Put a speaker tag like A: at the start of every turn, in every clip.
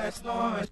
A: Lord.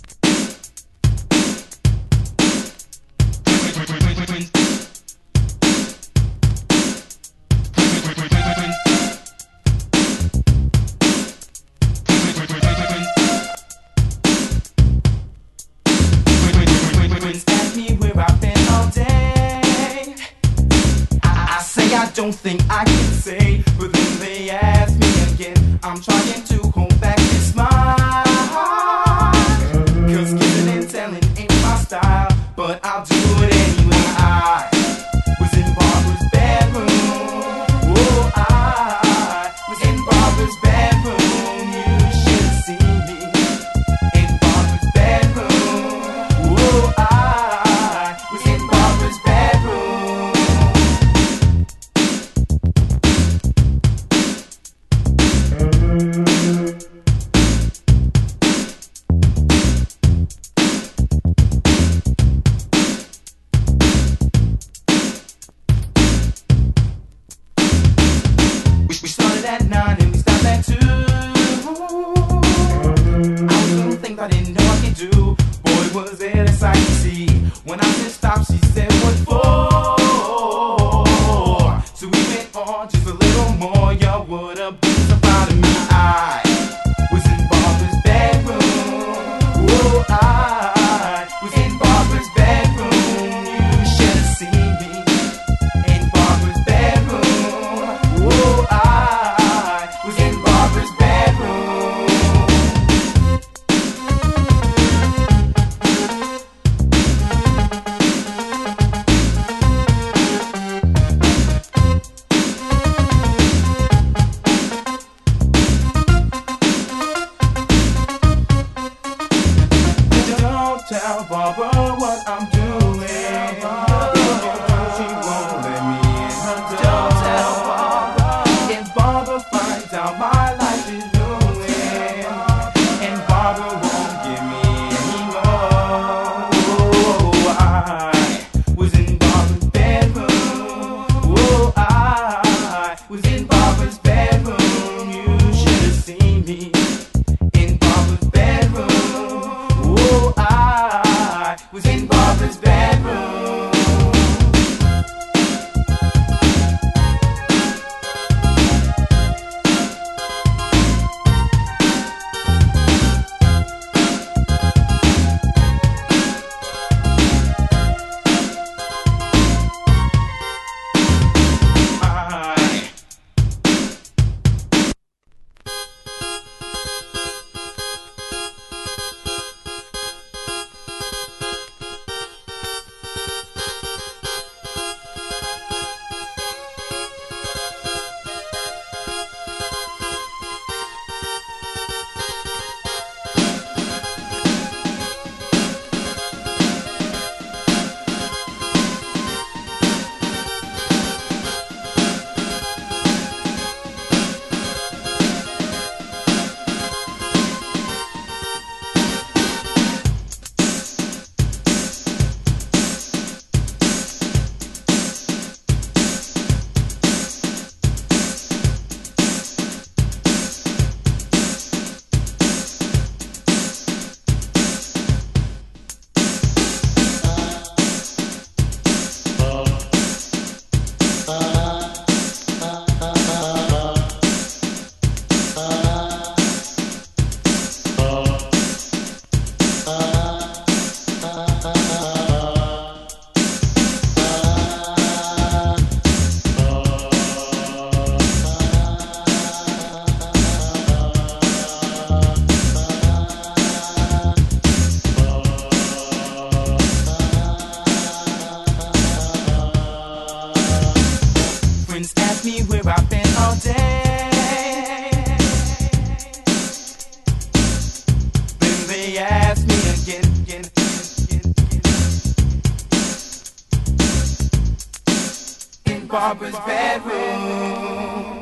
A: Ask me where I've been all day. I say I don't think I can say, but then they ask me again. I'm trying to hold back this smile, 'cause giving and telling ain't my style, but I'll do it anyway. I was in Barbara's bedroom. Oh, I was in Barbara's bedroom. You should have seen me in Barbara's bedroom. Oh, I was in Barbara's bedroom. We started at 9 and we stopped at 2. I was doing things I didn't know I could do. Boy, was it a sight to see. When I said stop, she said what for? So we went on just a little more. Y'all would have been so proud of me. I was in Barbara's bedroom. Oh, I was in Barbara's bedroom. You should have seen me in Barbara's bedroom. Oh, I was in Barbara's bedroom. Don't tell Barbara what I'm doing. She won't let me in her door. Don't tell Barbara. If Barbara finds out my life is ruined, and Barbara won't give me any more. Oh, I was in Barbara's bedroom. Oh, I was in Barbara's bedroom. You should have seen me in Barbara's bedroom. Oh, I was in Barbara's bedroom. Friends ask me where I've been all day. Then they ask me again. In Barbara's bedroom.